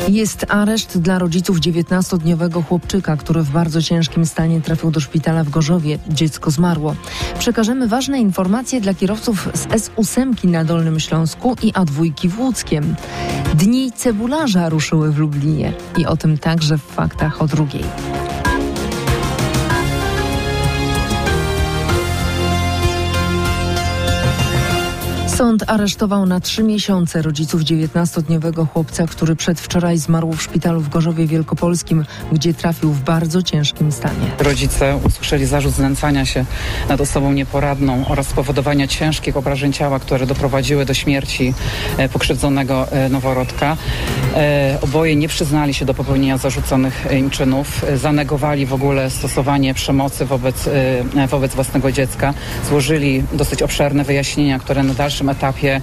Jest areszt dla rodziców 19-dniowego chłopczyka, który w bardzo ciężkim stanie trafił do szpitala w Gorzowie. Dziecko zmarło. Przekażemy ważne informacje dla kierowców z S8 na Dolnym Śląsku i A2 w Łódzkiem. Dni cebularza ruszyły w Lublinie i o tym także w faktach o 2:00. Sąd aresztował na 3 miesiące rodziców 19-dniowego chłopca, który przedwczoraj zmarł w szpitalu w Gorzowie Wielkopolskim, gdzie trafił w bardzo ciężkim stanie. Rodzice usłyszeli zarzut znęcania się nad osobą nieporadną oraz spowodowania ciężkich obrażeń ciała, które doprowadziły do śmierci pokrzywdzonego noworodka. Oboje nie przyznali się do popełnienia zarzuconych im czynów, zanegowali w ogóle stosowanie przemocy wobec własnego dziecka, złożyli dosyć obszerne wyjaśnienia, które na dalszym etapie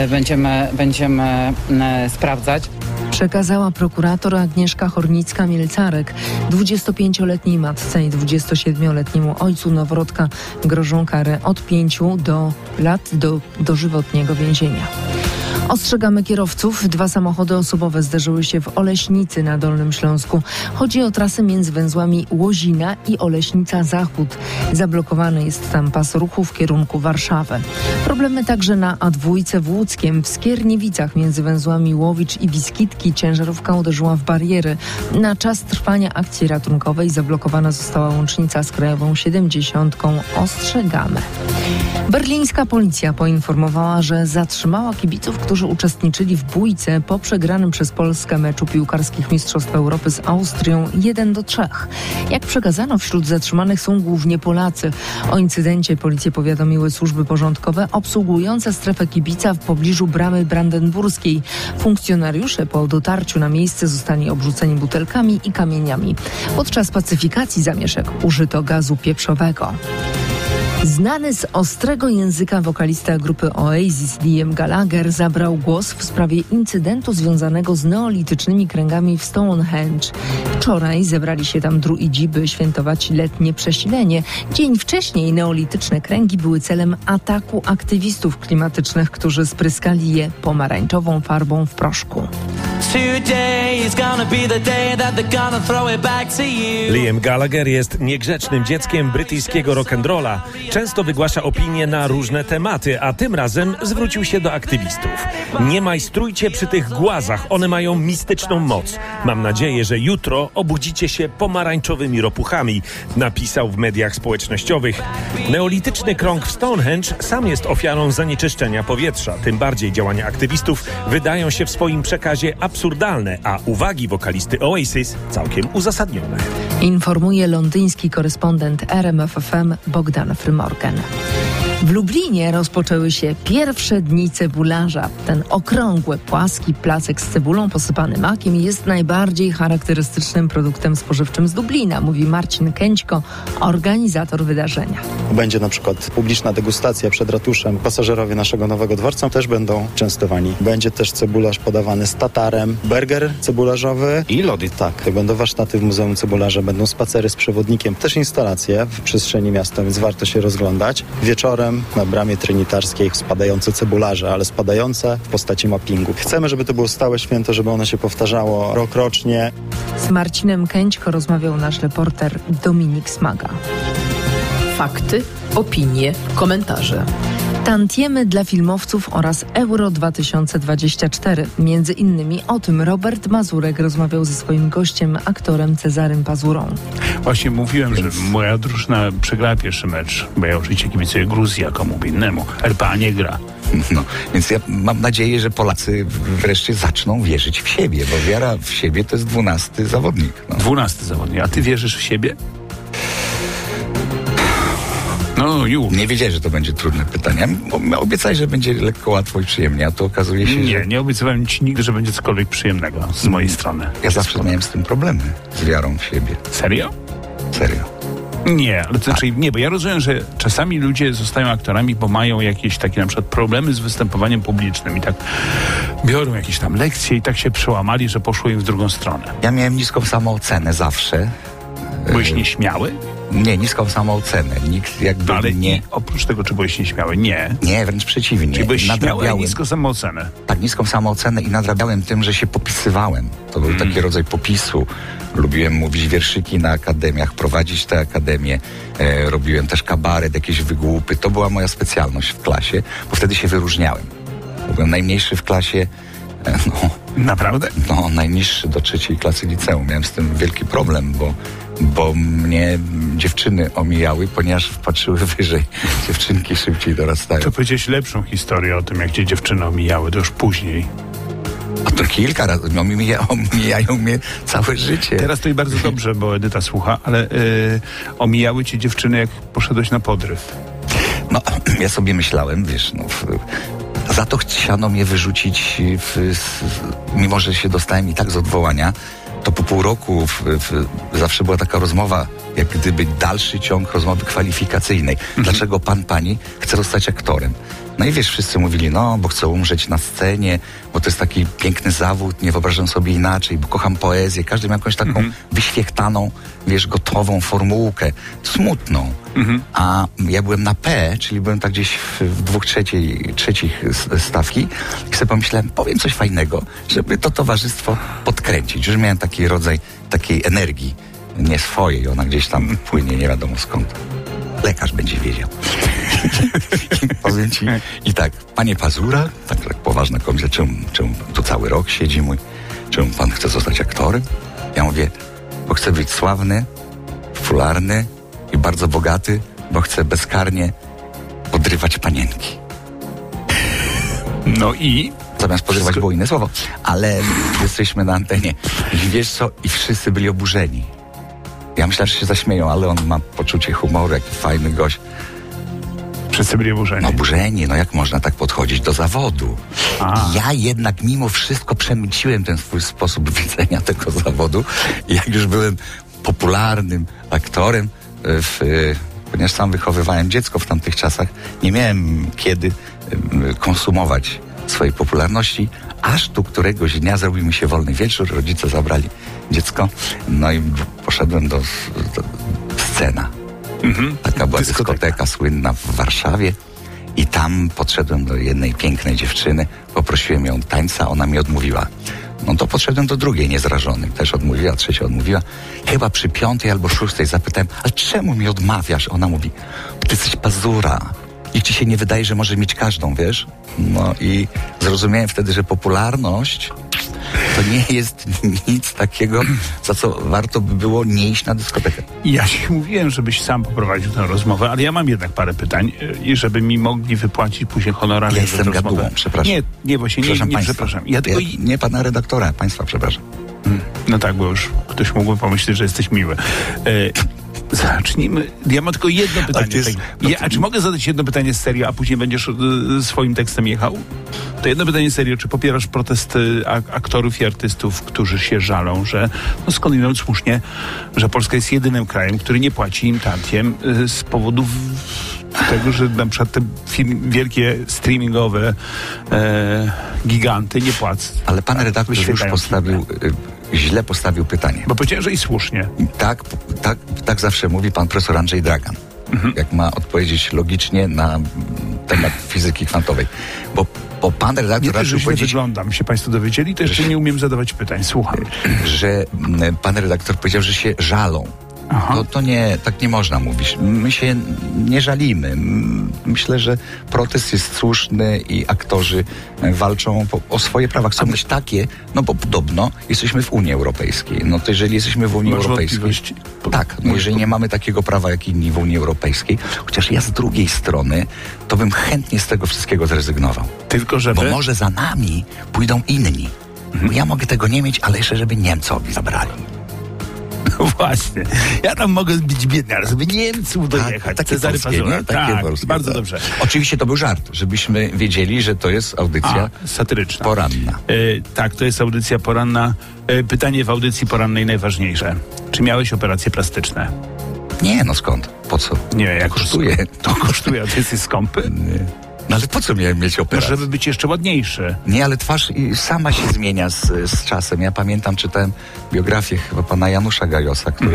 będziemy sprawdzać. Przekazała prokurator Agnieszka Hornicka-Mielcarek. 25-letniej matce i 27-letniemu ojcu noworodka grożą kary od 5 lat do dożywotniego więzienia. Ostrzegamy kierowców. 2 samochody osobowe zderzyły się w Oleśnicy na Dolnym Śląsku. Chodzi o trasę między węzłami Łozina i Oleśnica Zachód. Zablokowany jest tam pas ruchu w kierunku Warszawy. Problemy także na A2 w Łódzkiem. W Skierniewicach między węzłami Łowicz i Wiskitki ciężarówka uderzyła w bariery. Na czas trwania akcji ratunkowej zablokowana została łącznica z Krajową 70. Ostrzegamy. Berlińska policja poinformowała, że zatrzymała kibiców, którzy uczestniczyli w bójce po przegranym przez Polskę meczu piłkarskich Mistrzostw Europy z Austrią 1-3. Jak przekazano, wśród zatrzymanych są głównie Polacy. O incydencie policję powiadomiły służby porządkowe obsługujące strefę kibica w pobliżu bramy brandenburskiej. Funkcjonariusze po dotarciu na miejsce zostali obrzuceni butelkami i kamieniami. Podczas pacyfikacji zamieszek użyto gazu pieprzowego. Znany z ostrego języka wokalista grupy Oasis Liam Gallagher zabrał głos w sprawie incydentu związanego z neolitycznymi kręgami w Stonehenge. Wczoraj zebrali się tam druidzi, by świętować letnie przesilenie. Dzień wcześniej neolityczne kręgi były celem ataku aktywistów klimatycznych, którzy spryskali je pomarańczową farbą w proszku. Liam Gallagher jest niegrzecznym dzieckiem brytyjskiego rock'n'rolla. Często wygłasza opinie na różne tematy, a tym razem zwrócił się do aktywistów. Nie majstrujcie przy tych głazach, one mają mistyczną moc. Mam nadzieję, że jutro obudzicie się pomarańczowymi ropuchami, napisał w mediach społecznościowych. Neolityczny krąg w Stonehenge sam jest ofiarą zanieczyszczenia powietrza. Tym bardziej działania aktywistów wydają się w swoim przekazie absurdalne, a uwagi wokalisty Oasis całkiem uzasadnione. Informuje londyński korespondent RMF FM Bogdan Frymorgan. W Lublinie rozpoczęły się pierwsze dni cebularza. Ten okrągły, płaski placek z cebulą posypany makiem jest najbardziej charakterystycznym produktem spożywczym z Lublina, mówi Marcin Kęćko, organizator wydarzenia. Będzie na przykład publiczna degustacja przed ratuszem. Pasażerowie naszego nowego dworca też będą częstowani. Będzie też cebularz podawany z tatarem, burger cebularzowy i lody. Tak, będą warsztaty w Muzeum Cebularza, będą spacery z przewodnikiem, też instalacje w przestrzeni miasta, więc warto się rozglądać. Wieczorem na bramie trinitarskiej spadające cebularze, ale spadające w postaci mappingu. Chcemy, żeby to było stałe święto, żeby ono się powtarzało rokrocznie. Z Marcinem Kęćko rozmawiał nasz reporter Dominik Smaga. Fakty, opinie, komentarze. Tantiemy dla filmowców oraz Euro 2024. Między innymi o tym Robert Mazurek rozmawiał ze swoim gościem, aktorem Cezarym Pazurą. Właśnie mówiłem, że moja drużyna przegrała pierwszy mecz, bo ja oczywiście kibicuję Gruzji, a komu innemu. RPA nie gra. No, więc ja mam nadzieję, że Polacy wreszcie zaczną wierzyć w siebie, bo wiara w siebie to jest 12 zawodnik. 12 zawodnik. A ty wierzysz w siebie? No już. Nie wiedziałem, że to będzie trudne pytanie. Obiecaj, że będzie lekko, łatwo i przyjemnie, a to okazuje się, że... Nie obiecywałem ci nigdy, że będzie cokolwiek przyjemnego z mojej strony. Ja zawsze miałem z tym problemy, z wiarą w siebie. Serio? Serio. Nie, ale to znaczy nie, bo ja rozumiem, że czasami ludzie zostają aktorami, bo mają jakieś takie na przykład problemy z występowaniem publicznym i tak biorą jakieś tam lekcje i tak się przełamali, że poszło im w drugą stronę. Ja miałem niską samoocenę zawsze. Byłeś nieśmiały? Nie, niską samoocenę. Nikt jakby Ale nie... oprócz tego, czy byłeś nieśmiały? Nie. Nie, wręcz przeciwnie. Czyli byłeś śmiały, a Nadrabiałem. niską samoocenę. Tak, niską samoocenę i nadrabiałem tym, że się popisywałem. To był taki rodzaj popisu. Lubiłem mówić wierszyki na akademiach, prowadzić te akademie. Robiłem też kabaret, jakieś wygłupy. To była moja specjalność w klasie, bo wtedy się wyróżniałem. Byłem najmniejszy w klasie. Naprawdę? Najniższy do 3. klasy liceum. Miałem z tym wielki problem, bo mnie dziewczyny omijały, ponieważ wpatrzyły wyżej. Dziewczynki szybciej dorastają. To powiedziałeś lepszą historię o tym, jak cię dziewczyny omijały, to już później. A to kilka razy. Omijają mnie całe życie. Teraz to i bardzo dobrze, bo Edyta słucha, ale omijały cię dziewczyny, jak poszedłeś na podryw. Ja sobie myślałem, wiesz, za to chciano mnie wyrzucić, mimo że się dostałem i tak z odwołania, to po pół roku zawsze była taka rozmowa, jak gdyby dalszy ciąg rozmowy kwalifikacyjnej. Dlaczego pani chce zostać aktorem? No i wiesz, wszyscy mówili, bo chcę umrzeć na scenie, bo to jest taki piękny zawód, nie wyobrażam sobie inaczej, bo kocham poezję. Każdy miał jakąś taką wyświechtaną, wiesz, gotową formułkę, smutną. A ja byłem na P, czyli byłem tak gdzieś w 2/3 stawki i sobie pomyślałem, powiem coś fajnego, żeby to towarzystwo podkręcić. Już miałem taki rodzaj takiej energii, nie swojej, ona gdzieś tam płynie, nie wiadomo skąd. Lekarz będzie wiedział. Powiem ci. I tak, panie Pazura, tak poważna komisja, czemu tu cały rok siedzi czemu pan chce zostać aktorem? Ja mówię, bo chcę być sławny, popularny i bardzo bogaty, bo chcę bezkarnie podrywać panienki. No i? Zamiast podrywać było inne słowo. Ale jesteśmy na antenie. I wiesz co? I wszyscy byli oburzeni. Ja myślałem, że się zaśmieją, ale on ma poczucie humoru, jaki fajny gość. Wszyscy byli oburzeni. Oburzeni, jak można tak podchodzić do zawodu. I ja jednak mimo wszystko przemyciłem ten swój sposób widzenia tego zawodu. I jak już byłem popularnym aktorem, ponieważ sam wychowywałem dziecko w tamtych czasach, nie miałem kiedy konsumować swojej popularności, aż tu któregoś dnia zrobił mi się wolny wieczór, rodzice zabrali dziecko, i poszedłem do Scena. Taka była dyskoteka słynna w Warszawie i tam podszedłem do jednej pięknej dziewczyny, poprosiłem ją o tańca, ona mi odmówiła. To podszedłem do drugiej niezrażony, też odmówiła, trzecia odmówiła. Chyba przy 5. albo 6. zapytałem, ale czemu mi odmawiasz? Ona mówi, ty jesteś Pazura. I ci się nie wydaje, że może mieć każdą, wiesz? I zrozumiałem wtedy, że popularność to nie jest nic takiego, za co warto by było nie iść na dyskotekę. Ja się mówiłem, żebyś sam poprowadził tę rozmowę, ale ja mam jednak parę pytań i żeby mi mogli wypłacić później honorarium. Ja jestem gadułą, przepraszam. Nie, właśnie nie przepraszam. Nie pana redaktora, państwa przepraszam. No tak, bo już ktoś mógłby pomyśleć, że jesteś miły. Zacznijmy. Ja mam tylko jedno pytanie. A czy mogę zadać jedno pytanie serio, a później będziesz swoim tekstem jechał? To jedno pytanie serio. Czy popierasz protest aktorów i artystów, którzy się żalą, że skądinąd słusznie, że Polska jest jedynym krajem, który nie płaci im tantiem z powodów tego, że na przykład te wielkie streamingowe giganty nie płacą. Ale pan redaktor już źle postawił pytanie. Bo powiedziałem, że i słusznie. Tak zawsze mówi pan profesor Andrzej Dragan. Jak ma odpowiedzieć logicznie na temat fizyki kwantowej. Bo pan redaktor raczył powiedzieć... wyglądam, się państwo dowiedzieli, to jeszcze nie umiem zadawać pytań. Słucham. Że pan redaktor powiedział, że się żalą. To nie, tak nie można mówić. My się nie żalimy. Myślę, że protest jest słuszny i aktorzy walczą o swoje prawa. Chcą być takie, bo podobno jesteśmy w Unii Europejskiej. To jeżeli jesteśmy w Unii Europejskiej... Tak, jeżeli nie mamy takiego prawa jak inni w Unii Europejskiej, chociaż ja z drugiej strony, to bym chętnie z tego wszystkiego zrezygnował. Tylko żeby... Bo może za nami pójdą inni. Bo ja mogę tego nie mieć, ale jeszcze żeby Niemcowi zabrali. No właśnie. Ja tam mogę być biedny, ale żeby Niemców dojechać. Cezary Pazura. Bardzo dobrze. Oczywiście to był żart, żebyśmy wiedzieli, że to jest audycja satyryczna. Poranna. Tak, to jest audycja poranna. Pytanie w audycji porannej najważniejsze. Czy miałeś operacje plastyczne? Nie, skąd? Po co? Nie, jak kosztuje. To kosztuje, a ty jesteś skąpy? Nie. Ale po co miałem mieć operację? Żeby być jeszcze ładniejszy. Nie, ale twarz sama się zmienia z czasem. Ja pamiętam, czytałem biografię chyba pana Janusza Gajosa, który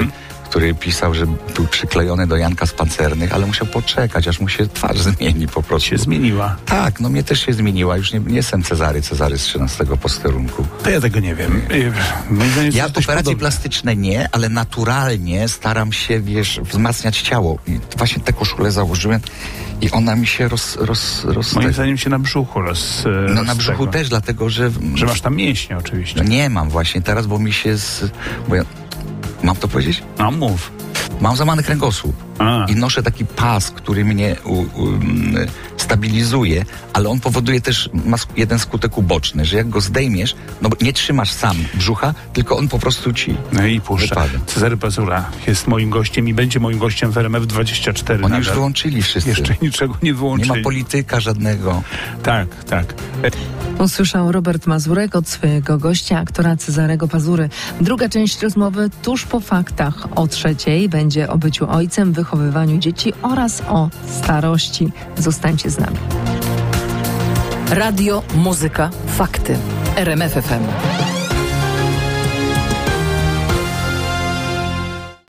który pisał, że był przyklejony do Janka z Pancernych, ale musiał poczekać, aż mu się twarz zmieni po prostu. Się zmieniła. Tak, no mnie też się zmieniła. Już nie jestem Cezary z 13 posterunku. To ja tego nie wiem. Ja operacje plastyczne nie, ale naturalnie staram się, wzmacniać ciało. I właśnie tę koszulę założyłem i ona mi się Moim zdaniem się na brzuchu No na brzuchu też, dlatego że... Że masz tam mięśnie oczywiście. No nie mam właśnie teraz, bo mi się... Mam to powiedzieć? No mów. Mam złamany kręgosłup i noszę taki pas, który mnie stabilizuje, ale on powoduje też, ma jeden skutek uboczny, że jak go zdejmiesz, no nie trzymasz sam brzucha, tylko on po prostu ci wypada. Cezary Pazura jest moim gościem i będzie moim gościem w RMF24. Oni już wyłączyli wszyscy. Jeszcze niczego nie wyłączyli. Nie ma polityka żadnego. Tak. Usłyszał Robert Mazurek od swojego gościa, aktora Cezarego Pazury. Druga część rozmowy tuż po faktach. O 3:00 będzie o byciu ojcem, wychowywaniu dzieci oraz o starości. Zostańcie z nami. Radio, muzyka, fakty. RMF FM.